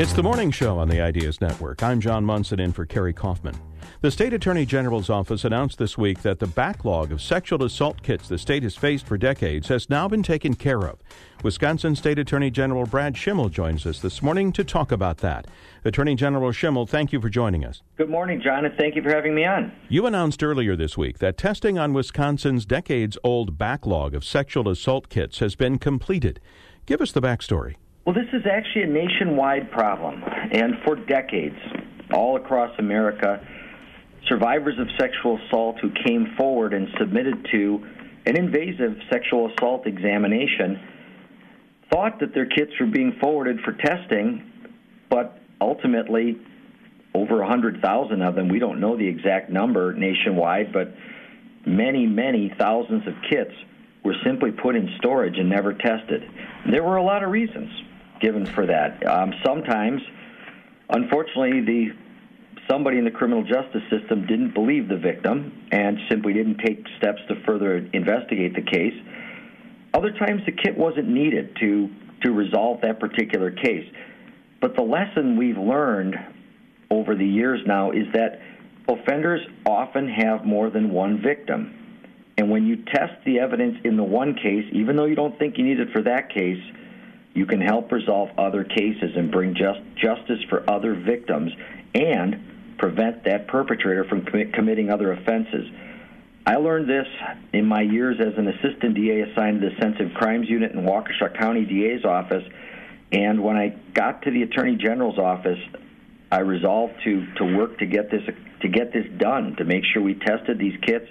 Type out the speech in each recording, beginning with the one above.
It's the morning show on the Ideas Network. I'm John Munson in for Kerry Kaufman. The State Attorney General's office announced this week that the backlog of sexual assault kits the state has faced for decades has now been taken care of. Wisconsin State Attorney General Brad Schimel joins us this morning to talk about that. Attorney General Schimel, thank you for joining us. Good morning, John, and thank you for having me on. You announced earlier this week that testing on Wisconsin's decades-old backlog of sexual assault kits has been completed. Give us the backstory. Well, this is actually a nationwide problem, and for decades, all across America, survivors of sexual assault who came forward and submitted to an invasive sexual assault examination thought that their kits were being forwarded for testing, but ultimately, over 100,000 of them, we don't know the exact number nationwide, but many, many thousands of kits were simply put in storage and never tested. There were a lot of reasons given for that. Sometimes, unfortunately, somebody in the criminal justice system didn't believe the victim and simply didn't take steps to further investigate the case. Other times, the kit wasn't needed to resolve that particular case. But the lesson we've learned over the years now is that offenders often have more than one victim. And when you test the evidence in the one case, even though you don't think you need it for that case, you can help resolve other cases and bring justice for other victims and prevent that perpetrator from committing other offenses. I learned this in my years as an assistant DA assigned to the Sensitive Crimes Unit in Waukesha County DA's office, and when I got to the Attorney General's office, I resolved to work to get this done, to make sure we tested these kits.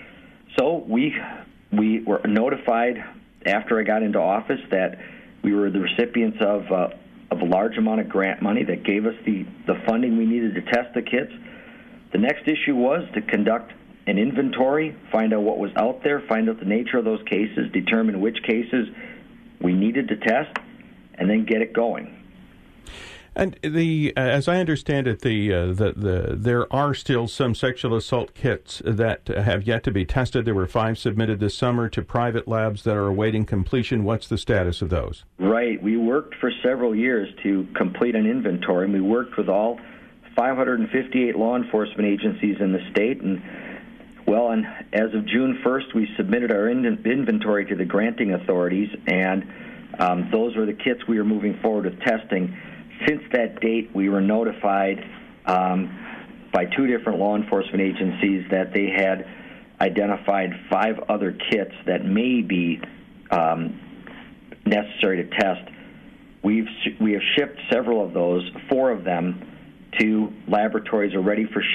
So we were notified after I got into office that we were the recipients of a large amount of grant money that gave us the funding we needed to test the kits. The next issue was to conduct an inventory, find out what was out there, find out the nature of those cases, determine which cases we needed to test, and then get it going. And as I understand it, there are still some sexual assault kits that have yet to be tested. There were 5 submitted this summer to private labs that are awaiting completion. What's the status of those? Right. We worked for several years to complete an inventory, and we worked with all 558 law enforcement agencies in the state. And as of June 1st, we submitted our inventory to the granting authorities, and those were the kits we were moving forward with testing. Since that date, we were notified by 2 different law enforcement agencies that they had identified 5 other kits that may be necessary to test. We have shipped several of those. 4 of them to laboratories are ready for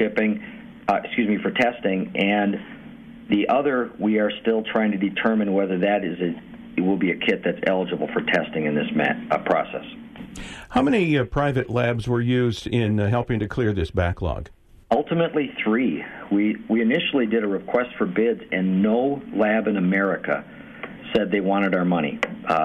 for testing, and the other we are still trying to determine whether it will be a kit that's eligible for testing in this process. How many private labs were used in helping to clear this backlog? Ultimately, 3. We initially did a request for bids, and no lab in America said they wanted our money.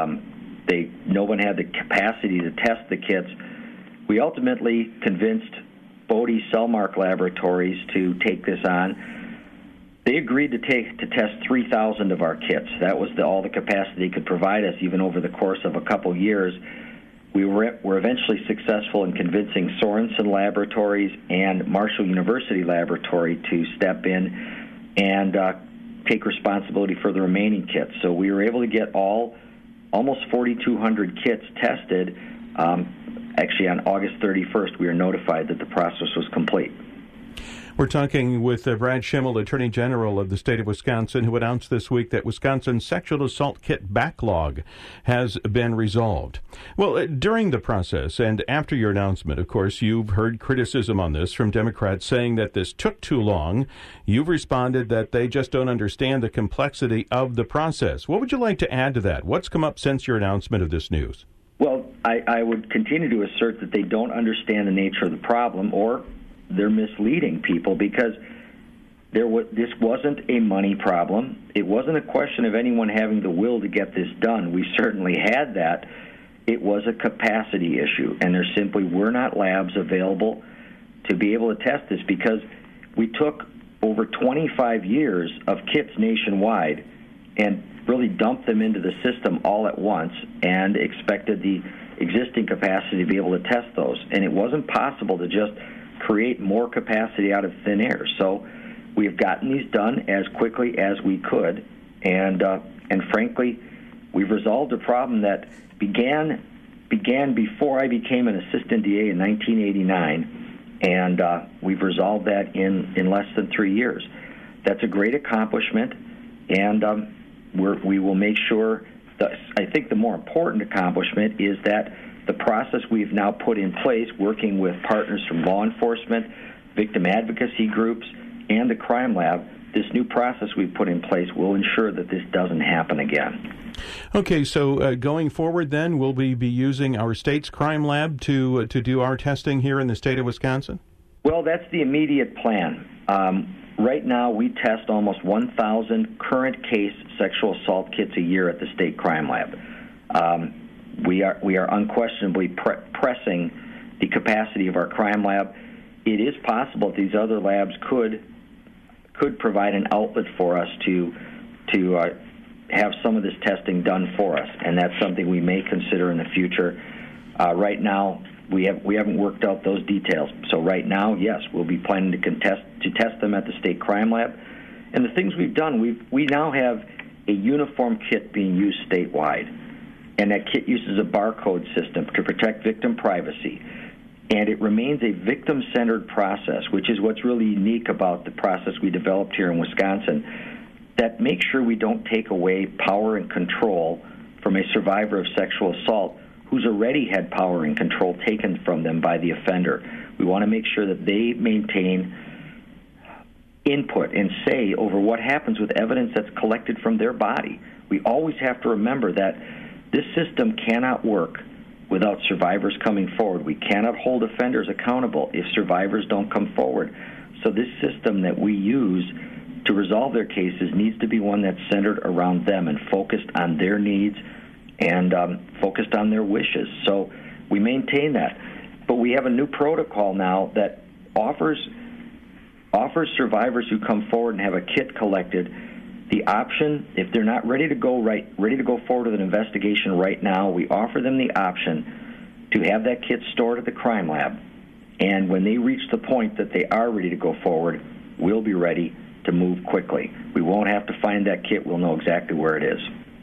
No one had the capacity to test the kits. We ultimately convinced Bodie Cellmark Laboratories to take this on. They agreed to test 3,000 of our kits. That was all the capacity they could provide us, even over the course of a couple years. We were eventually successful in convincing Sorensen Laboratories and Marshall University Laboratory to step in and take responsibility for the remaining kits. So we were able to get almost 4,200 kits tested. Actually, on August 31st, we were notified that the process was complete. We're talking with Brad Schimel, Attorney General of the state of Wisconsin, who announced this week that Wisconsin's sexual assault kit backlog has been resolved. Well, during the process and after your announcement, of course, you've heard criticism on this from Democrats saying that this took too long. You've responded that they just don't understand the complexity of the process. What would you like to add to that? What's come up since your announcement of this news? Well, I would continue to assert that they don't understand the nature of the problem, or they're misleading people, because this wasn't a money problem. It wasn't a question of anyone having the will to get this done. We certainly had that. It was a capacity issue, and there simply were not labs available to be able to test this, because we took over 25 years of kits nationwide and really dumped them into the system all at once and expected the existing capacity to be able to test those. And it wasn't possible to just create more capacity out of thin air. So we've gotten these done as quickly as we could, and frankly, we've resolved a problem that began before I became an assistant DA in 1989, and we've resolved that in less than 3 years. That's a great accomplishment, and we will make sure. I think the more important accomplishment is that the process we've now put in place, working with partners from law enforcement, victim advocacy groups, and the crime lab, this new process we've put in place will ensure that this doesn't happen again. Okay, so going forward then, will we be using our state's crime lab to do our testing here in the state of Wisconsin? Well, that's the immediate plan. Right now, we test almost 1,000 current case sexual assault kits a year at the state crime lab. We are unquestionably pressing the capacity of our crime lab. It is possible that these other labs could provide an outlet for us to have some of this testing done for us, and that's something we may consider in the future. Right now, we haven't worked out those details. So right now, yes, we'll be planning to test them at the state crime lab. And the things we've done, we now have a uniform kit being used statewide, and that kit uses a barcode system to protect victim privacy. And it remains a victim-centered process, which is what's really unique about the process we developed here in Wisconsin, that makes sure we don't take away power and control from a survivor of sexual assault who's already had power and control taken from them by the offender. We want to make sure that they maintain input and say over what happens with evidence that's collected from their body. We always have to remember that this system cannot work without survivors coming forward. We cannot hold offenders accountable if survivors don't come forward. So this system that we use to resolve their cases needs to be one that's centered around them and focused on their needs and focused on their wishes. So we maintain that. But we have a new protocol now that offers survivors who come forward and have a kit collected the option, if they're not ready to go forward with an investigation right now, we offer them the option to have that kit stored at the crime lab. And when they reach the point that they are ready to go forward, we'll be ready to move quickly. We won't have to find that kit. We'll know exactly where it is.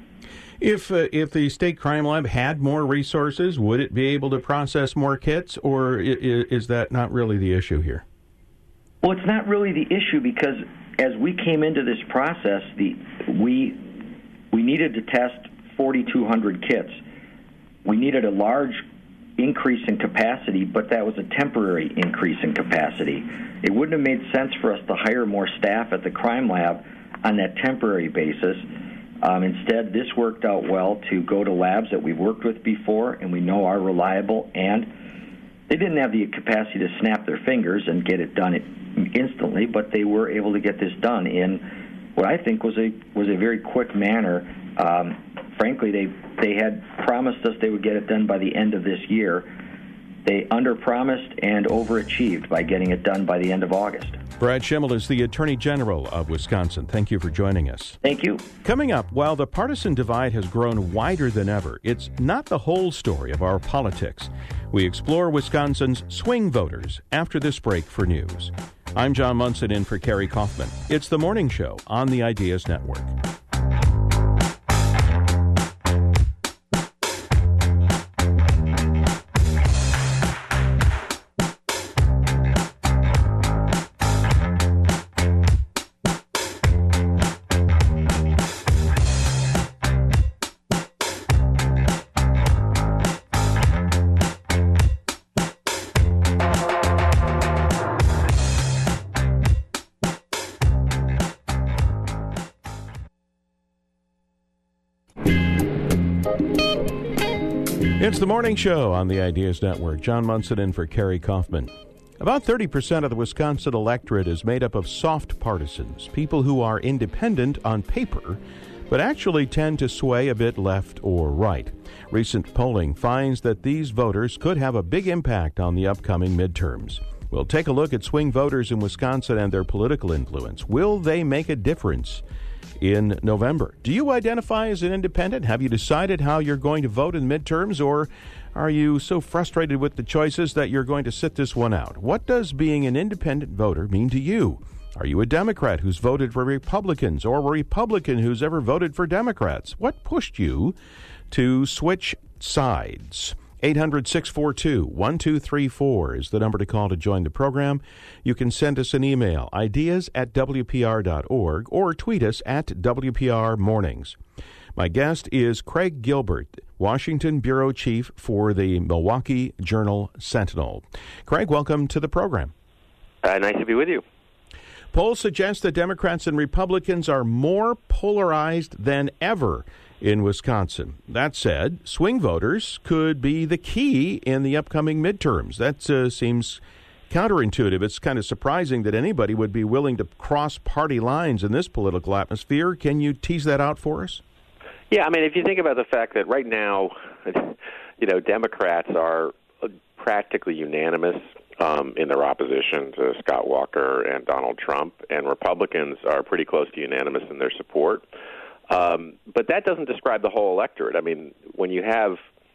If the state crime lab had more resources, would it be able to process more kits, or is that not really the issue here? Well, it's not really the issue because as we came into this process, we needed to test 4,200 kits. We needed a large increase in capacity, but that was a temporary increase in capacity. It wouldn't have made sense for us to hire more staff at the crime lab on that temporary basis. Instead, this worked out well to go to labs that we've worked with before and we know are reliable, and they didn't have the capacity to snap their fingers and get it done instantly, but they were able to get this done in what I think was a very quick manner. Frankly, they had promised us they would get it done by the end of this year. They underpromised and overachieved by getting it done by the end of August. Brad Schimel is the Attorney General of Wisconsin. Thank you for joining us. Thank you. Coming up, while the partisan divide has grown wider than ever, it's not the whole story of our politics. We explore Wisconsin's swing voters after this break for news. I'm John Munson in for Kerry Kaufman. It's the Morning Show on the Ideas Network. It's the Morning Show on the Ideas Network. John Munson in for Kerry Kaufman. About 30% of the Wisconsin electorate is made up of soft partisans, people who are independent on paper, but actually tend to sway a bit left or right. Recent polling finds that these voters could have a big impact on the upcoming midterms. We'll take a look at swing voters in Wisconsin and their political influence. Will they make a difference in November. Do you identify as an independent? Have you decided how you're going to vote in midterms, or are you so frustrated with the choices that you're going to sit this one out? What does being an independent voter mean to you? Are you a Democrat who's voted for Republicans, or a Republican who's ever voted for Democrats? What pushed you to switch sides? 800-642-1234 is the number to call to join the program. You can send us an email, ideas@wpr.org, or tweet us at WPR Mornings. My guest is Craig Gilbert, Washington Bureau Chief for the Milwaukee Journal-Sentinel. Craig, welcome to the program. Nice to be with you. Polls suggest that Democrats and Republicans are more polarized than ever in Wisconsin. That said, swing voters could be the key in the upcoming midterms. That seems counterintuitive. It's kind of surprising that anybody would be willing to cross party lines in this political atmosphere. Can you tease that out for us? Yeah, I mean, if you think about the fact that right now, Democrats are practically unanimous in their opposition to Scott Walker and Donald Trump, and Republicans are pretty close to unanimous in their support. But that doesn't describe the whole electorate. I mean, when you have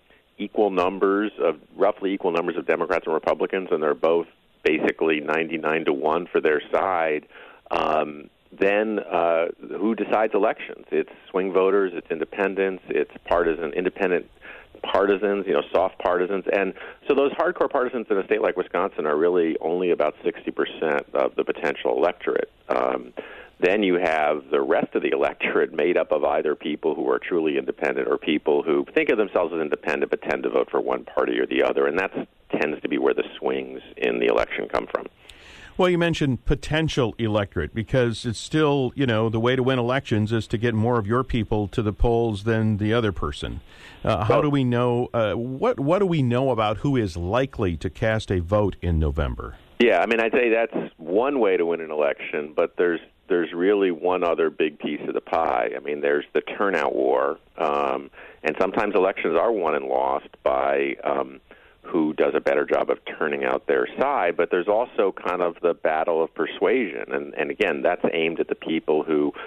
roughly equal numbers of Democrats and Republicans, and they're both basically 99-1 for their side, then who decides elections? It's swing voters, it's independents, it's independent partisans, soft partisans. And so those hardcore partisans in a state like Wisconsin are really only about 60% of the potential electorate. Then you have the rest of the electorate made up of either people who are truly independent or people who think of themselves as independent but tend to vote for one party or the other, and that tends to be where the swings in the election come from. Well, you mentioned potential electorate because it's still, the way to win elections is to get more of your people to the polls than the other person. How do we know, what do we know about who is likely to cast a vote in November? Yeah, I mean, I'd say that's one way to win an election, but there's really one other big piece of the pie. I mean, there's the turnout war, and sometimes elections are won and lost by who does a better job of turning out their side, but there's also kind of the battle of persuasion, and again, that's aimed at the people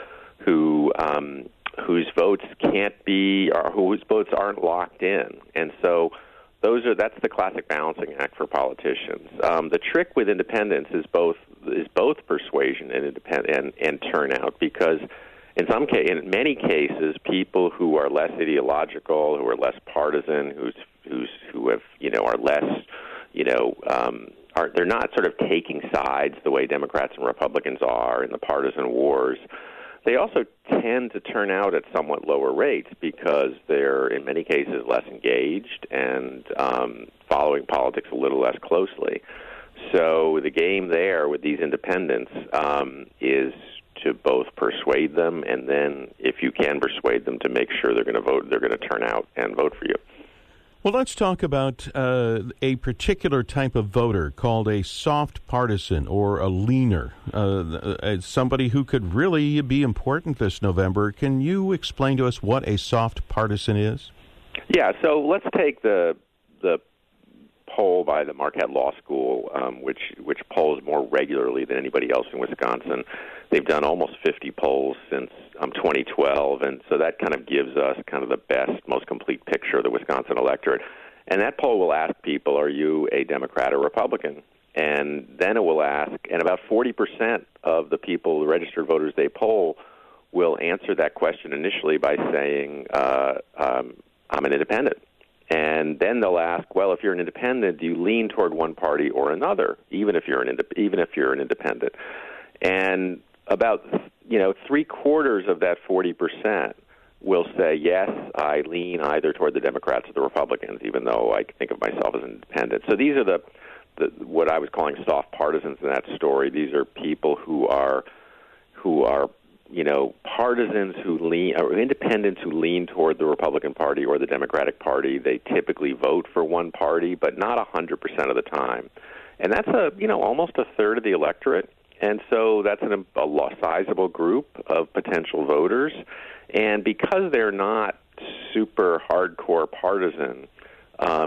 whose votes can't be, or whose votes aren't locked in, and so that's the classic balancing act for politicians. The trick with independents is both persuasion and turnout, because in many cases, people who are less ideological, who are less partisan, who have are less they're not sort of taking sides the way Democrats and Republicans are in the partisan wars. They also tend to turn out at somewhat lower rates because they're, in many cases, less engaged and following politics a little less closely. So the game there with these independents is to both persuade them, and then, if you can persuade them, to make sure they're going to turn out and vote for you. Well, let's talk about a particular type of voter called a soft partisan or a leaner, somebody who could really be important this November. Can you explain to us what a soft partisan is? Yeah, so let's take the poll by the Marquette Law School, which polls more regularly than anybody else in Wisconsin. They've done almost 50 polls since 2012, and so that kind of gives us kind of the best, most complete picture of the Wisconsin electorate. And that poll will ask people, are you a Democrat or Republican? And then it will ask, and about 40% of the people, the registered voters they poll, will answer that question initially by saying, I'm an independent. And then they'll ask, well, if you're an independent, do you lean toward one party or another, even if you're an independent? And about three-quarters of that 40% will say, yes, I lean either toward the Democrats or the Republicans, even though I think of myself as an independent. So these are the what I was calling soft partisans in that story. These are people who are partisans who lean, or independents who lean toward the Republican Party or the Democratic Party. They typically vote for one party, but not 100% of the time. And that's almost a third of the electorate. And so that's a sizable group of potential voters. And because they're not super hardcore partisan,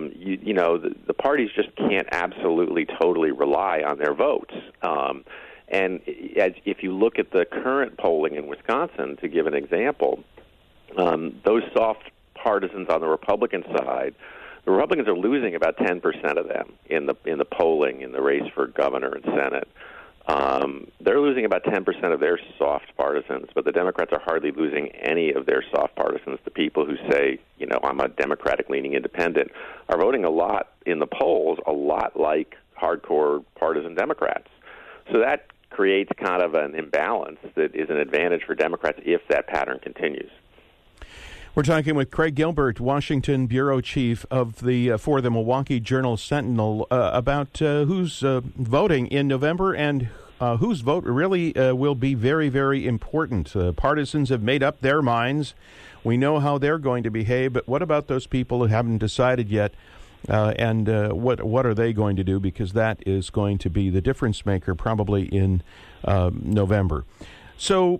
the parties just can't absolutely totally rely on their votes. And if you look at the current polling in Wisconsin, to give an example, those soft partisans on the Republican side, the Republicans are losing about 10% of them in the polling in the race for governor and Senate. They're losing about 10% of their soft partisans, but the Democrats are hardly losing any of their soft partisans. The people who say, I'm a Democratic-leaning independent, are voting a lot in the polls, a lot like hardcore partisan Democrats. So that creates kind of an imbalance that is an advantage for Democrats if that pattern continues. We're talking with Craig Gilbert, Washington bureau chief of for the Milwaukee Journal-Sentinel, about who's voting in November and whose vote really will be very, very important. Partisans have made up their minds. We know how they're going to behave, but what about those people who haven't decided yet? And what are they going to do? Because that is going to be the difference maker probably in November. So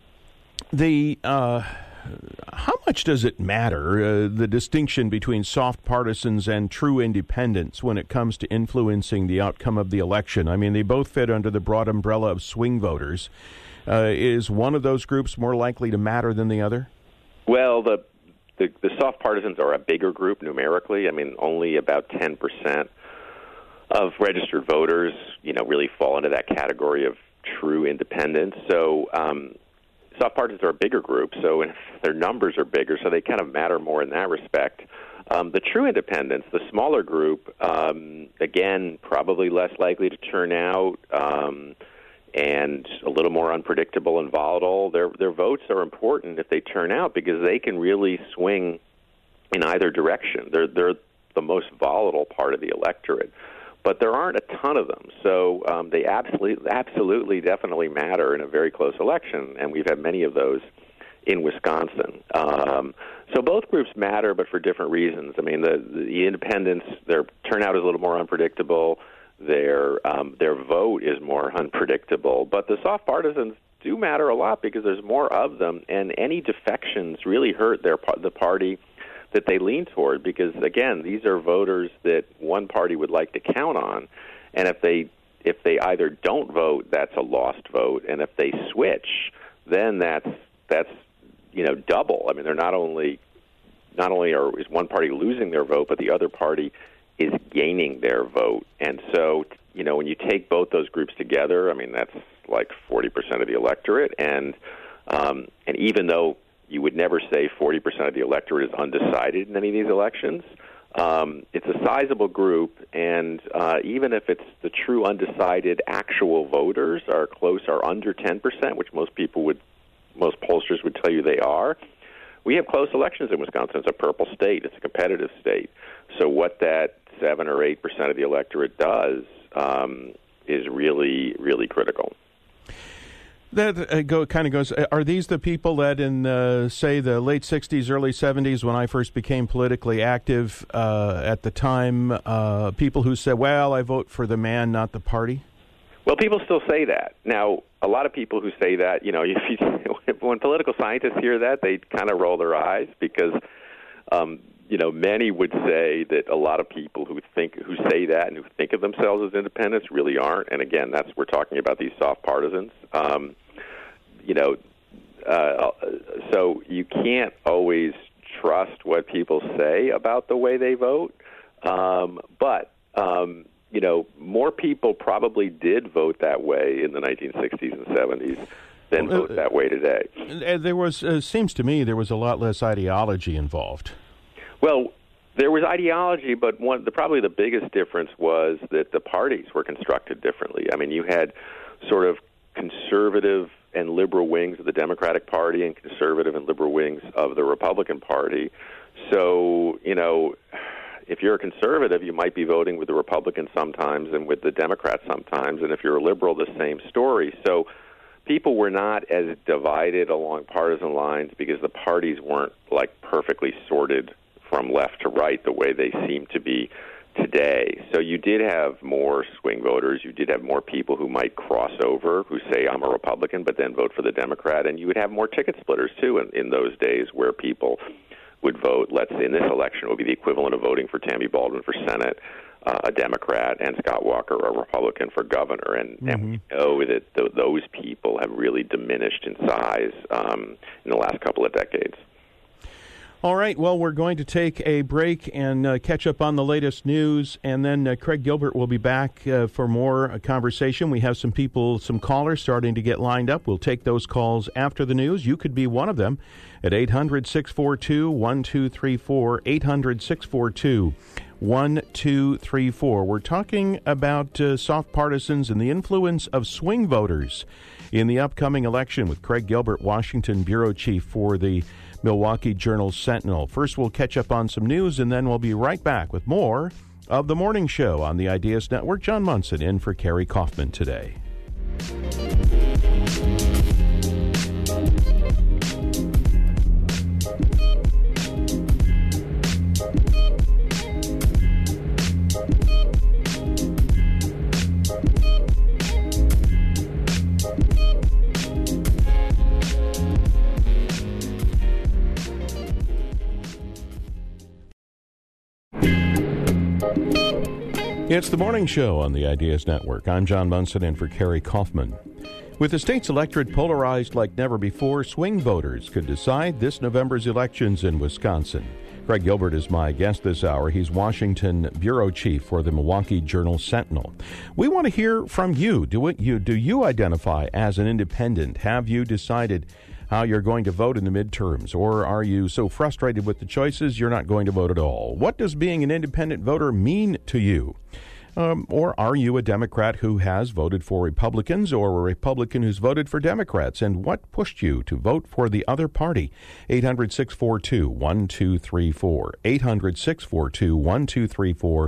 how much does it matter, the distinction between soft partisans and true independents when it comes to influencing the outcome of the election? I mean, they both fit under the broad umbrella of swing voters. Is one of those groups more likely to matter than the other? Well, the soft partisans are a bigger group numerically. I mean, only about 10% of registered voters, really fall into that category of true independents. So soft partisans are a bigger group, so their numbers are bigger, so they kind of matter more in that respect. The true independents, the smaller group, again, probably less likely to turn out and a little more unpredictable and volatile. Their votes are important if they turn out because they can really swing in either direction. They're the most volatile part of the electorate. But there aren't a ton of them, so they absolutely, definitely matter in a very close election, and we've had many of those in Wisconsin. So both groups matter, but for different reasons. I mean, the independents, their turnout is a little more unpredictable. Their vote is more unpredictable. But the soft partisans do matter a lot because there's more of them, and any defections really hurt the party that they lean toward because, again, these are voters that one party would like to count on. And if they either don't vote, that's a lost vote. And if they switch, then that's double. I mean, they're not only is one party losing their vote, but the other party is gaining their vote. And so, when you take both those groups together, I mean, that's like 40% of the electorate. And even though you would never say 40% of the electorate is undecided in any of these elections, it's a sizable group, and even if it's the true undecided actual voters are under 10%, which most pollsters would tell you they are, we have close elections in Wisconsin. It's a purple state. It's a competitive state. So what that 7 or 8% of the electorate does is really, really critical. That kind of goes, are these the people that in, say, the late 60s, early 70s, when I first became politically active at the time, people who said, well, I vote for the man, not the party? Well, people still say that. Now, a lot of people who say that, when political scientists hear that, they kind of roll their eyes because, many would say that a lot of people who say that and who think of themselves as independents really aren't. And again, we're talking about these soft partisans. So you can't always trust what people say about the way they vote. But more people probably did vote that way in the 1960s and 70s than vote that way today. There was, seems to me, there was a lot less ideology involved. Well, there was ideology, but probably the biggest difference was that the parties were constructed differently. I mean, you had sort of conservative and liberal wings of the Democratic Party and conservative and liberal wings of the Republican Party. So, if you're a conservative, you might be voting with the Republicans sometimes and with the Democrats sometimes, and if you're a liberal, the same story. So people were not as divided along partisan lines because the parties weren't like perfectly sorted from left to right the way they seem to be today. So you did have more swing voters. You did have more people who might cross over, who say, I'm a Republican, but then vote for the Democrat. And you would have more ticket splitters, too, in those days where people would vote, let's say in this election, it would be the equivalent of voting for Tammy Baldwin for Senate, a Democrat, and Scott Walker, a Republican, for governor. And we know that those people have really diminished in size in the last couple of decades. All right, well, we're going to take a break and catch up on the latest news, and then Craig Gilbert will be back for more conversation. We have some callers starting to get lined up. We'll take those calls after the news. You could be one of them at 800-642-1234, 800-642-1234. We're talking about soft partisans and the influence of swing voters in the upcoming election with Craig Gilbert, Washington bureau chief for the Milwaukee Journal-Sentinel. First, we'll catch up on some news, and then we'll be right back with more of The Morning Show on the Ideas Network. John Munson in for Kerry Kaufman today. It's The Morning Show on the Ideas Network. I'm John Munson in for Kerry Kaufman. With the state's electorate polarized like never before, swing voters could decide this November's elections in Wisconsin. Craig Gilbert is my guest this hour. He's Washington bureau chief for the Milwaukee Journal-Sentinel. We want to hear from you. Do you identify as an independent? Have you decided how you're going to vote in the midterms, or are you so frustrated with the choices you're not going to vote at all? What does being an independent voter mean to you? Or are you a Democrat who has voted for Republicans, or a Republican who's voted for Democrats? And what pushed you to vote for the other party? 800-642-1234. 800-642-1234.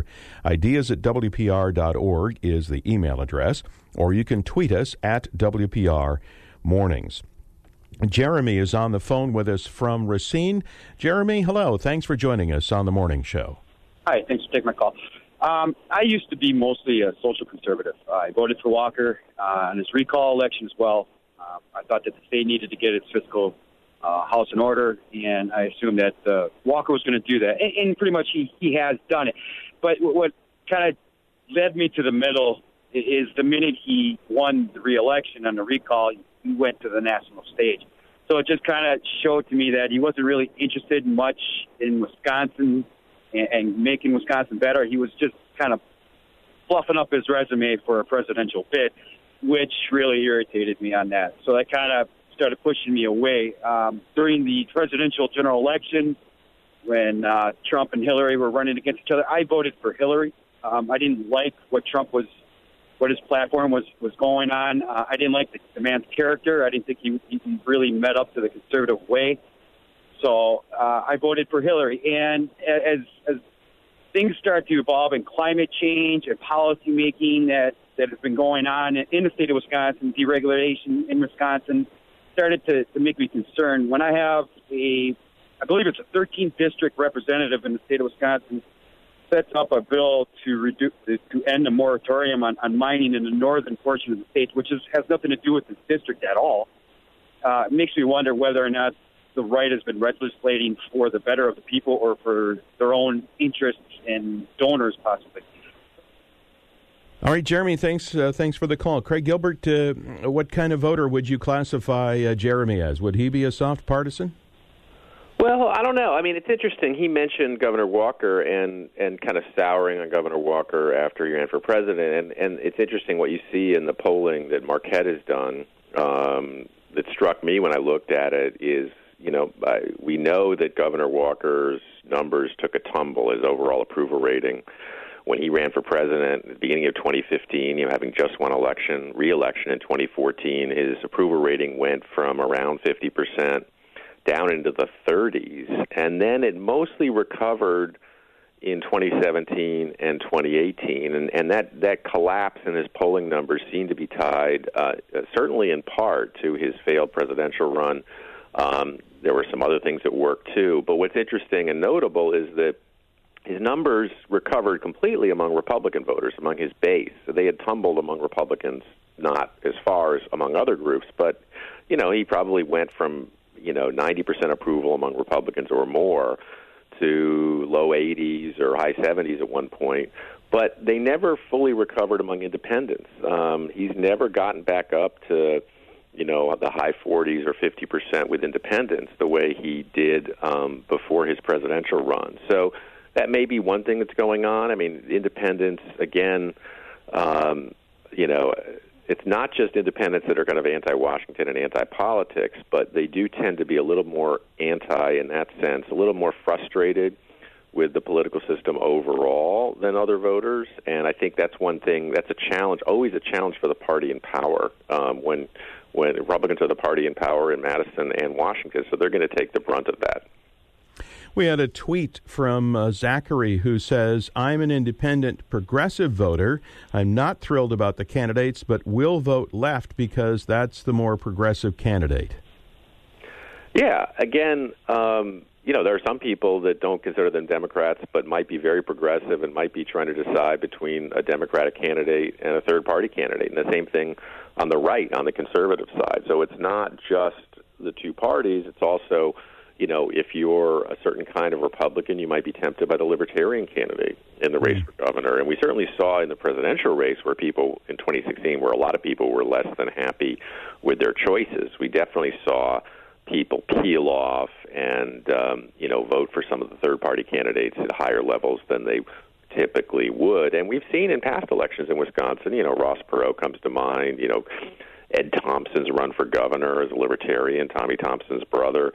Ideas@WPR.org is the email address, or you can tweet us at WPR Mornings. Jeremy is on the phone with us from Racine. Jeremy, hello. Thanks for joining us on The Morning Show. Hi, thanks for taking my call. I used to be mostly a social conservative. I voted for Walker on his recall election as well. I thought that the state needed to get its fiscal house in order, and I assumed that Walker was going to do that. And pretty much he has done it. But what kind of led me to the middle is the minute he won the re-election on the recall, he went to the national stage. So it just kind of showed to me that he wasn't really interested much in Wisconsin and making Wisconsin better. He was just kind of fluffing up his resume for a presidential bid, which really irritated me on that. So that kind of started pushing me away. During the presidential general election, when Trump and Hillary were running against each other, I voted for Hillary. I didn't like what his platform was going on. I didn't like the man's character. I didn't think he really met up to the conservative way. So I voted for Hillary. And as things start to evolve in climate change and policy making that has been going on in the state of Wisconsin, deregulation in Wisconsin, started to make me concerned. When I have I believe it's a 13th district representative in the state of Wisconsin, sets up a bill to end a moratorium on mining in the northern portion of the state, which has nothing to do with this district at all. It makes me wonder whether or not the right has been legislating for the better of the people or for their own interests and donors, possibly. All right, Jeremy, thanks for the call. Craig Gilbert, what kind of voter would you classify Jeremy as? Would he be a soft partisan? Well, I don't know. I mean, it's interesting. He mentioned Governor Walker and kind of souring on Governor Walker after he ran for president. And it's interesting what you see in the polling that Marquette has done that struck me when I looked at it is, we know that Governor Walker's numbers took a tumble, his overall approval rating, when he ran for president at the beginning of 2015, having just won re-election in 2014. His approval rating went from around 50% down into the 30s, and then it mostly recovered in 2017 and 2018, and that collapse in his polling numbers seemed to be tied, certainly in part, to his failed presidential run. There were some other things at work, too, but what's interesting and notable is that his numbers recovered completely among Republican voters, among his base. So they had tumbled among Republicans, not as far as among other groups, but, he probably went from 90% approval among Republicans or more to low 80s or high 70s at one point. But they never fully recovered among independents. He's never gotten back up to, the high 40s or 50% with independents the way he did before his presidential run. So that may be one thing that's going on. I mean, independents, again, it's not just independents that are kind of anti-Washington and anti-politics, but they do tend to be a little more anti in that sense, a little more frustrated with the political system overall than other voters. And I think that's one thing, that's a challenge, always a challenge for the party in power when Republicans are the party in power in Madison and Washington, so they're going to take the brunt of that. We had a tweet from Zachary who says, I'm an independent progressive voter. I'm not thrilled about the candidates, but will vote left because that's the more progressive candidate. Yeah, again, there are some people that don't consider them Democrats but might be very progressive and might be trying to decide between a Democratic candidate and a third-party candidate. And the same thing on the right, on the conservative side. So it's not just the two parties. It's also, if you're a certain kind of Republican, you might be tempted by the Libertarian candidate in the race for governor. And we certainly saw in the presidential race where people in 2016, where a lot of people were less than happy with their choices. We definitely saw people peel off and, vote for some of the third-party candidates at higher levels than they typically would. And we've seen in past elections in Wisconsin, Ross Perot comes to mind, Ed Thompson's run for governor as a Libertarian, Tommy Thompson's brother,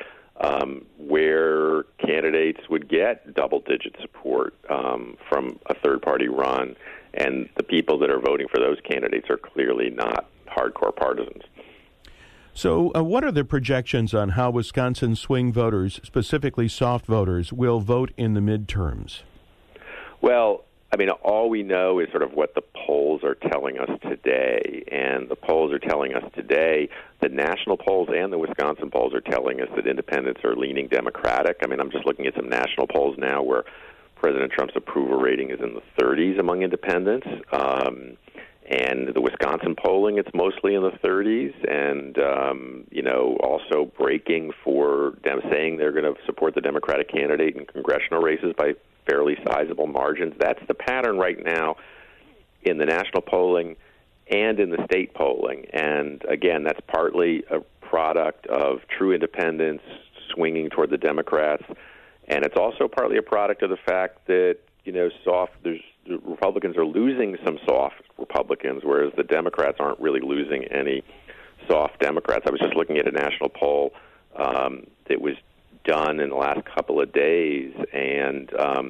where candidates would get double-digit support from a third-party run, and the people that are voting for those candidates are clearly not hardcore partisans. So what are the projections on how Wisconsin swing voters, specifically soft voters, will vote in the midterms? Well, all we know is sort of what the polls are telling us today. And the polls are telling us today, the national polls and the Wisconsin polls are telling us that independents are leaning Democratic. I'm just looking at some national polls now where President Trump's approval rating is in the 30s among independents. And the Wisconsin polling, it's mostly in the 30s, and, also breaking for them saying they're going to support the Democratic candidate in congressional races by fairly sizable margins. That's the pattern right now in the national polling and in the state polling. And, again, that's partly a product of true independents swinging toward the Democrats, and it's also partly a product of the fact that, the Republicans are losing some soft Republicans, whereas the Democrats aren't really losing any soft Democrats. I was just looking at a national poll that was done in the last couple of days, and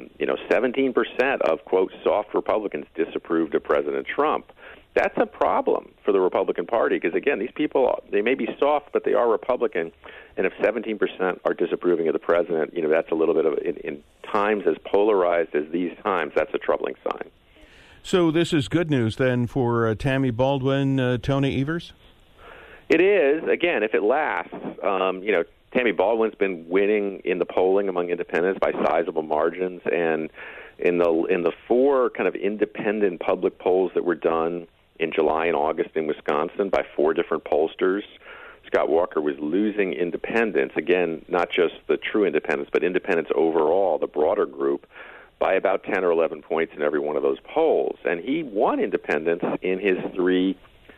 17% of, quote, soft Republicans disapproved of President Trump. That's a problem for the Republican Party because, again, these people, they may be soft, but they are Republican. And if 17% are disapproving of the president, that's a little bit of, in times as polarized as these times, that's a troubling sign. So this is good news then for Tammy Baldwin, Tony Evers? It is. Again, if it lasts, Tammy Baldwin's been winning in the polling among independents by sizable margins. And in the four kind of independent public polls that were done in July and August in Wisconsin by four different pollsters, Scott Walker was losing independents, again, not just the true independents, but independents overall, the broader group, by about 10 or 11 points in every one of those polls. And he won independents in his three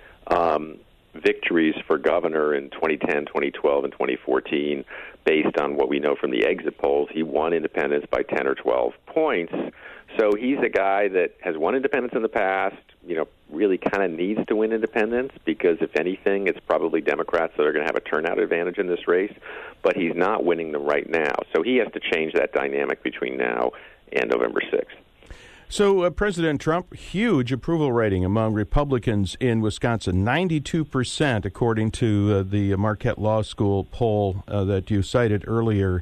victories for governor in 2010, 2012, and 2014, based on what we know from the exit polls. He won independents by 10 or 12 points. So he's a guy that has won independents in the past, really kind of needs to win independents because, if anything, it's probably Democrats that are going to have a turnout advantage in this race, but he's not winning them right now. So he has to change that dynamic between now and November 6th. So President Trump, huge approval rating among Republicans in Wisconsin, 92%, according to the Marquette Law School poll that you cited earlier.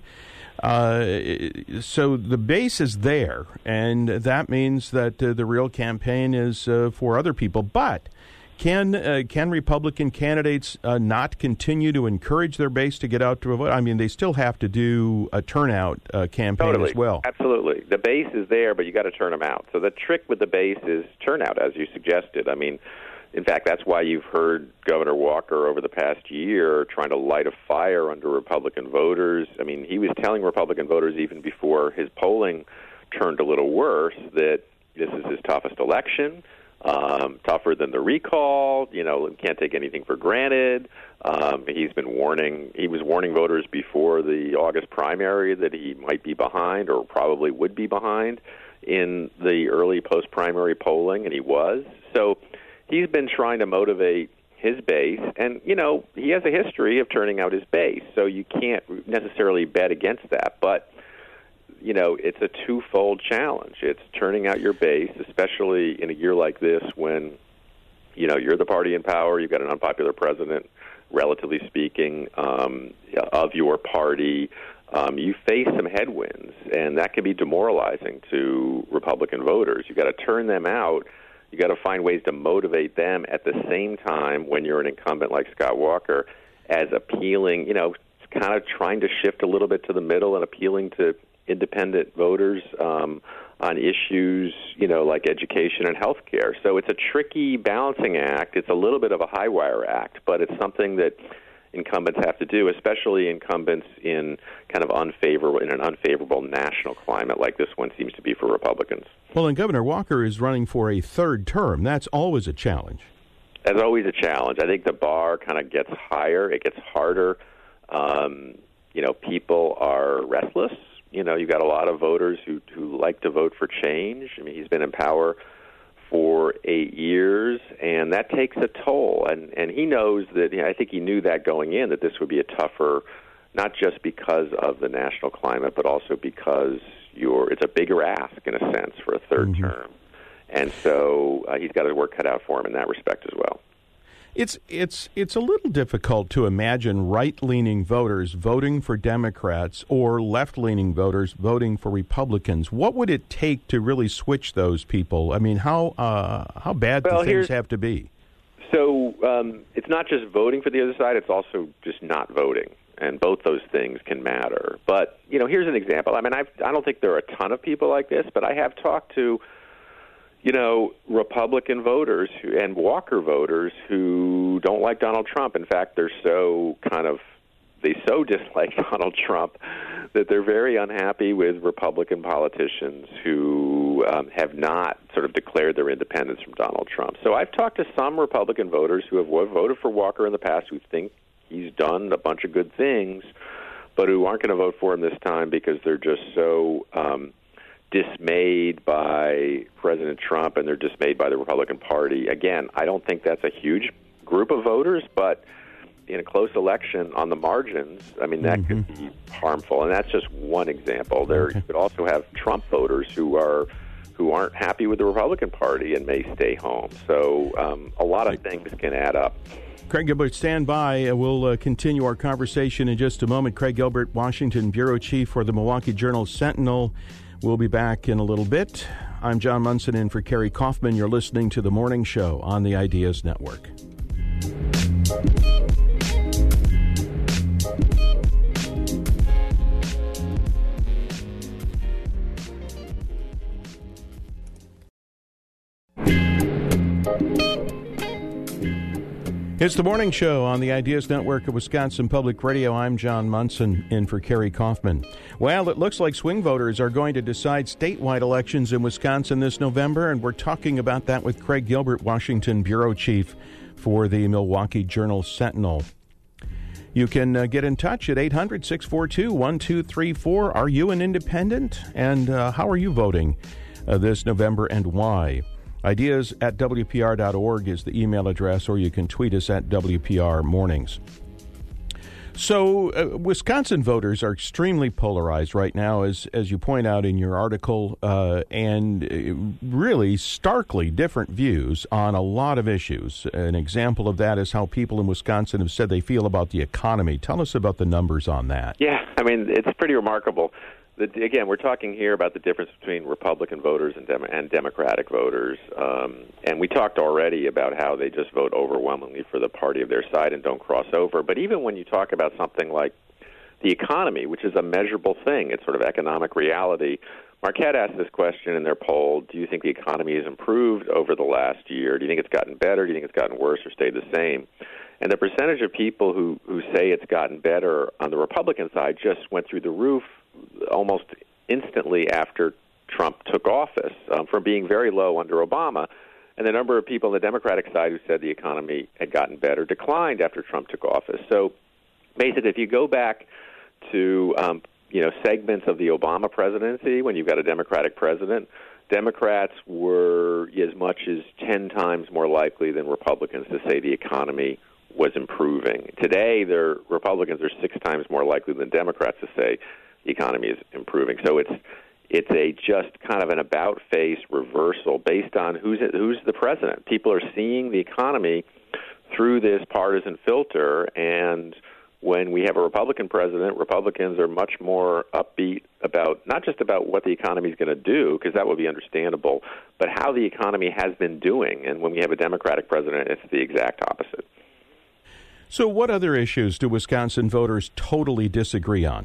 So the base is there, and that means that the real campaign is for other people. But can Republican candidates not continue to encourage their base to get out to vote? I mean, they still have to do a turnout campaign as well. Absolutely. The base is there, but you got to turn them out. So the trick with the base is turnout, as you suggested. I mean, in fact, that's why you've heard Governor Walker over the past year trying to light a fire under Republican voters. I mean, he was telling Republican voters even before his polling turned a little worse that this is his toughest election, tougher than the recall. Can't take anything for granted. He was warning voters before the August primary that he might be behind or probably would be behind in the early post-primary polling, and he was. So he's been trying to motivate his base, and, he has a history of turning out his base, so you can't necessarily bet against that. But, it's a twofold challenge. It's turning out your base, especially in a year like this when, you're the party in power, you've got an unpopular president, relatively speaking, of your party. You face some headwinds, and that can be demoralizing to Republican voters. You've got to turn them out. You got to find ways to motivate them at the same time when you're an incumbent like Scott Walker as appealing, kind of trying to shift a little bit to the middle and appealing to independent voters on issues, like education and health care. So it's a tricky balancing act. It's a little bit of a high wire act, but it's something that incumbents have to do, especially incumbents in an unfavorable national climate like this one seems to be for Republicans. Well, and Governor Walker is running for a third term. That's always a challenge. That's always a challenge. I think the bar kind of gets higher. It gets harder. People are restless. You've got a lot of voters who like to vote for change. I mean, he's been in power for 8 years, and that takes a toll. And he knows that, I think he knew that going in, that this would be a tougher, not just because of the national climate, but also because it's a bigger ask, in a sense, for a third term. And so he's got his work cut out for him in that respect as well. It's a little difficult to imagine right-leaning voters voting for Democrats or left-leaning voters voting for Republicans. What would it take to really switch those people? I mean, how bad do things have to be? So it's not just voting for the other side; it's also just not voting, and both those things can matter. But here's an example. I mean, I don't think there are a ton of people like this, but I have talked to Republican voters and Walker voters who don't like Donald Trump. In fact, they so dislike Donald Trump that they're very unhappy with Republican politicians who have not sort of declared their independence from Donald Trump. So I've talked to some Republican voters who have voted for Walker in the past who think he's done a bunch of good things, but who aren't going to vote for him this time because they're just so dismayed by President Trump, and they're dismayed by the Republican Party. Again, I don't think that's a huge group of voters, but in a close election on the margins, I mean, that could be harmful. And that's just one example. You could also have Trump voters who aren't happy with the Republican Party and may stay home. So a lot of things can add up. Craig Gilbert, stand by. We'll continue our conversation in just a moment. Craig Gilbert, Washington Bureau Chief for the Milwaukee Journal-Sentinel. We'll be back in a little bit. I'm John Munson in for Kerry Kaufman. You're listening to The Morning Show on the Ideas Network. It's The Morning Show on the Ideas Network of Wisconsin Public Radio. I'm John Munson in for Kerry Kaufman. Well, it looks like swing voters are going to decide statewide elections in Wisconsin this November, and we're talking about that with Craig Gilbert, Washington Bureau Chief for the Milwaukee Journal-Sentinel. You can get in touch at 800-642-1234. Are you an independent? And how are you voting this November, and why? Ideas at WPR.org is the email address, or you can tweet us at WPR Mornings. So Wisconsin voters are extremely polarized right now, as you point out in your article, and really starkly different views on a lot of issues. An example of that is how people in Wisconsin have said they feel about the economy. Tell us about the numbers on that. Yeah, I mean, it's pretty remarkable. Again, we're talking here about the difference between Republican voters and Democratic voters. And we talked already about how they just vote overwhelmingly for the party of their side and don't cross over. But even when you talk about something like the economy, which is a measurable thing, it's sort of economic reality, Marquette asked this question in their poll: do you think the economy has improved over the last year? Do you think it's gotten better? Do you think it's gotten worse or stayed the same? And the percentage of people who say it's gotten better on the Republican side just went through the roof almost instantly after Trump took office, from being very low under Obama. And the number of people on the Democratic side who said the economy had gotten better declined after Trump took office. So basically, if you go back to segments of the Obama presidency, when you've got a Democratic president, Democrats were as much as 10 times more likely than Republicans to say the economy was improving. Today, Republicans are 6 times more likely than Democrats to say the economy is improving. So it's a just kind of an about-face reversal based on who's the president. People are seeing the economy through this partisan filter, and when we have a Republican president, Republicans are much more upbeat about not just about what the economy is going to do, because that would be understandable, but how the economy has been doing. And when we have a Democratic president, it's the exact opposite. So what other issues do Wisconsin voters totally disagree on?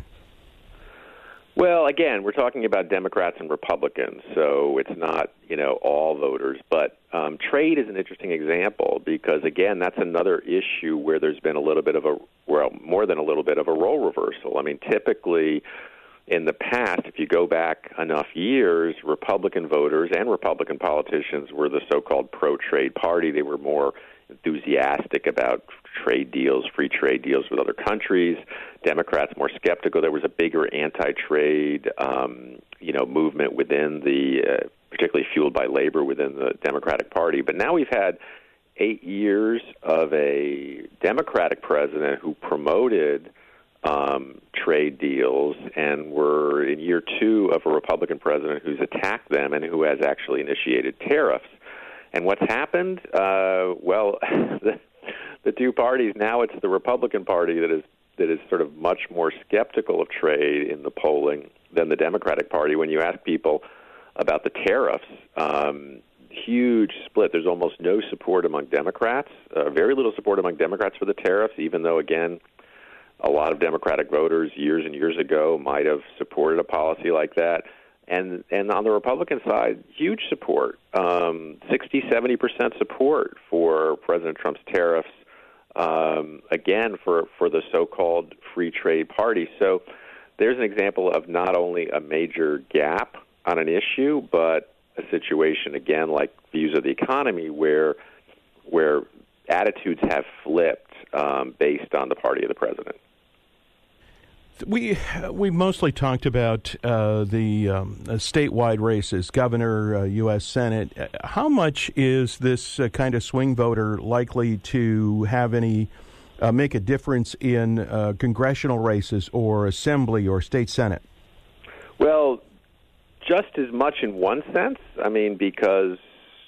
Well, again, we're talking about Democrats and Republicans, so it's not, all voters. But trade is an interesting example because, again, that's another issue where there's been more than a little bit of a role reversal. I mean, typically in the past, if you go back enough years, Republican voters and Republican politicians were the so-called pro-trade party. They were more enthusiastic about trade deals, free trade deals with other countries. Democrats more skeptical. There was a bigger anti-trade, movement within the, particularly fueled by labor within the Democratic Party. But now we've had 8 years of a Democratic president who promoted trade deals, and we're in year 2 of a Republican president who's attacked them and who has actually initiated tariffs. And what's happened? The two parties, now it's the Republican Party that is sort of much more skeptical of trade in the polling than the Democratic Party. When you ask people about the tariffs, huge split. There's almost no support among Democrats, very little support among Democrats for the tariffs, even though, again, a lot of Democratic voters years and years ago might have supported a policy like that. And on the Republican side, huge support, 60-70% support for President Trump's tariffs, again, for the so-called free trade party. So there's an example of not only a major gap on an issue, but a situation, again, like views of the economy, where attitudes have flipped based on the party of the president. We mostly talked about the statewide races, governor, U.S. Senate. How much is this kind of swing voter likely to have any make a difference in congressional races or assembly or state senate? Well, just as much in one sense. I mean, because,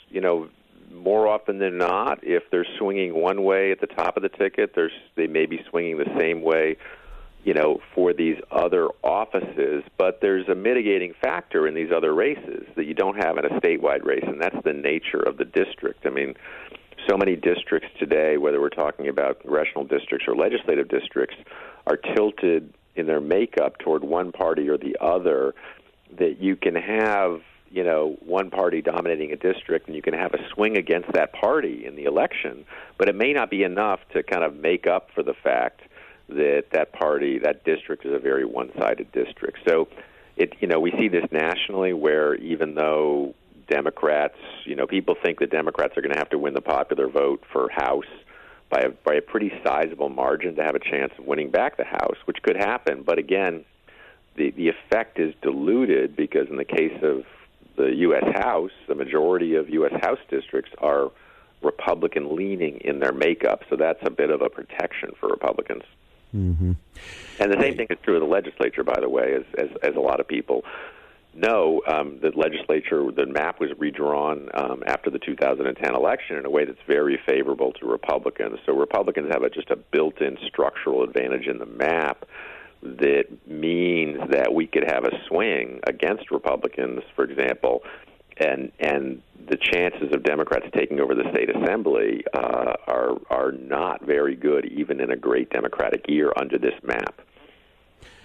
more often than not, if they're swinging one way at the top of the ticket, they may be swinging the same way for these other offices, but there's a mitigating factor in these other races that you don't have in a statewide race, and that's the nature of the district. I mean, so many districts today, whether we're talking about congressional districts or legislative districts, are tilted in their makeup toward one party or the other, that you can have, one party dominating a district and you can have a swing against that party in the election, but it may not be enough to kind of make up for the fact that party, that district is a very one-sided district. So, we see this nationally where even though Democrats, people think that Democrats are going to have to win the popular vote for House by a pretty sizable margin to have a chance of winning back the House, which could happen. But again, the effect is diluted because in the case of the U.S. House, the majority of U.S. House districts are Republican-leaning in their makeup, so that's a bit of a protection for Republicans. Mm-hmm. And the same thing is true of the legislature, by the way, as a lot of people know. The legislature, the map was redrawn after the 2010 election in a way that's very favorable to Republicans. So Republicans have just a built-in structural advantage in the map that means that we could have a swing against Republicans, for example, and the chances of Democrats taking over the state assembly are not very good, even in a great Democratic year under this map.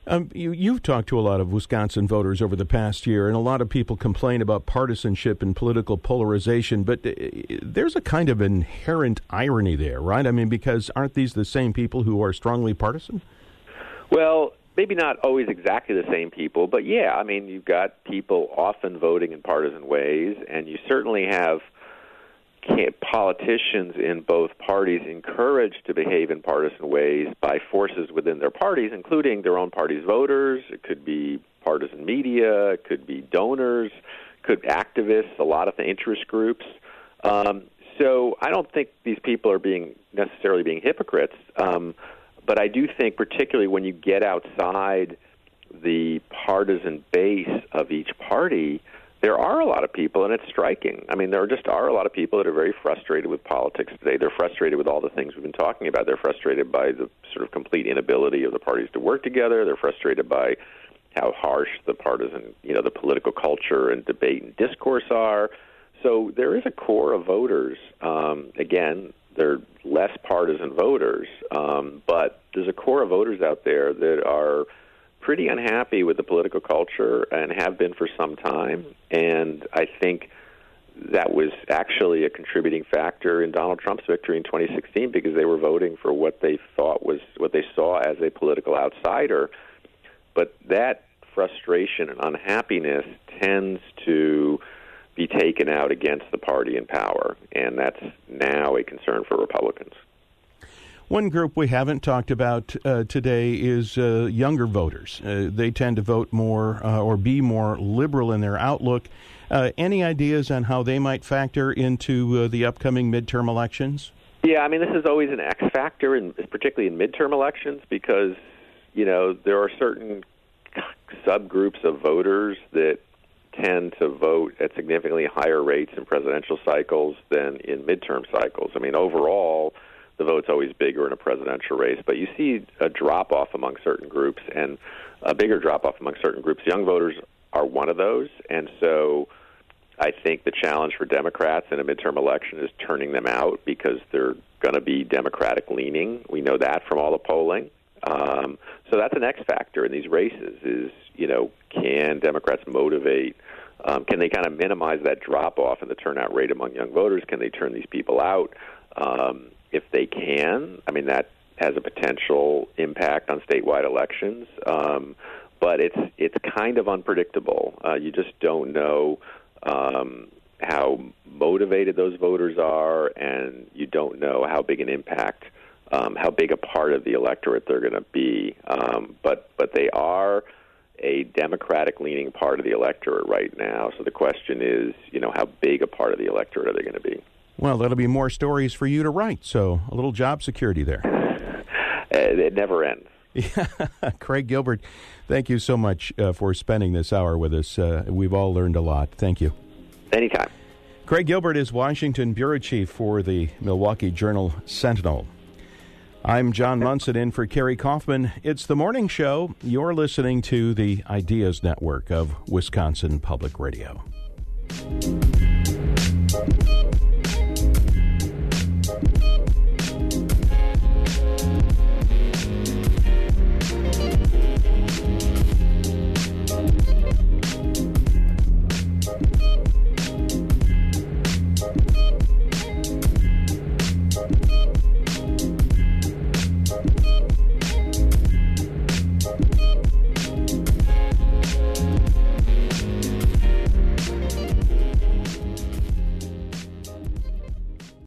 You've talked to a lot of Wisconsin voters over the past year, and a lot of people complain about partisanship and political polarization, but there's a kind of inherent irony there, right? I mean, because aren't these the same people who are strongly partisan? Well, maybe not always exactly the same people, but yeah, I mean, you've got people often voting in partisan ways, and you certainly have politicians in both parties encouraged to behave in partisan ways by forces within their parties, including their own party's voters. It could be partisan media, it could be donors, could be activists, a lot of the interest groups. So I don't think these people are necessarily being hypocrites, but I do think particularly when you get outside the partisan base of each party, there are a lot of people, and it's striking. I mean, there just are a lot of people that are very frustrated with politics today. They're frustrated with all the things we've been talking about. They're frustrated by the sort of complete inability of the parties to work together. They're frustrated by how harsh the partisan, the political culture and debate and discourse are. So there is a core of voters. Again, they're less partisan voters, but there's a core of voters out there that are pretty unhappy with the political culture and have been for some time. And I think that was actually a contributing factor in Donald Trump's victory in 2016 because they were voting for what they thought was what they saw as a political outsider. But that frustration and unhappiness tends to be taken out against the party in power, and that's now a concern for Republicans. One group we haven't talked about today is younger voters. They tend to vote more or be more liberal in their outlook. Any ideas on how they might factor into the upcoming midterm elections? Yeah, I mean, this is always an X factor, particularly in midterm elections, because, there are certain subgroups of voters that tend to vote at significantly higher rates in presidential cycles than in midterm cycles. I mean, overall, the vote's always bigger in a presidential race, but you see a drop-off among certain groups and a bigger drop-off among certain groups. Young voters are one of those, and so I think the challenge for Democrats in a midterm election is turning them out because they're going to be Democratic-leaning. We know that from all the polling. So that's an X factor in these races is, can Democrats motivate? Can they kind of minimize that drop-off in the turnout rate among young voters? Can they turn these people out? If they can, I mean, that has a potential impact on statewide elections, but it's kind of unpredictable. You just don't know how motivated those voters are, and you don't know how big an impact, how big a part of the electorate they're going to be. But they are a Democratic-leaning part of the electorate right now. So the question is, how big a part of the electorate are they going to be? Well, that'll be more stories for you to write, so a little job security there. It never ends. Yeah. Craig Gilbert, thank you so much for spending this hour with us. We've all learned a lot. Thank you. Anytime. Craig Gilbert is Washington Bureau Chief for the Milwaukee Journal-Sentinel. I'm John Munson in for Kerry Kaufman. It's the morning show. You're listening to the Ideas Network of Wisconsin Public Radio.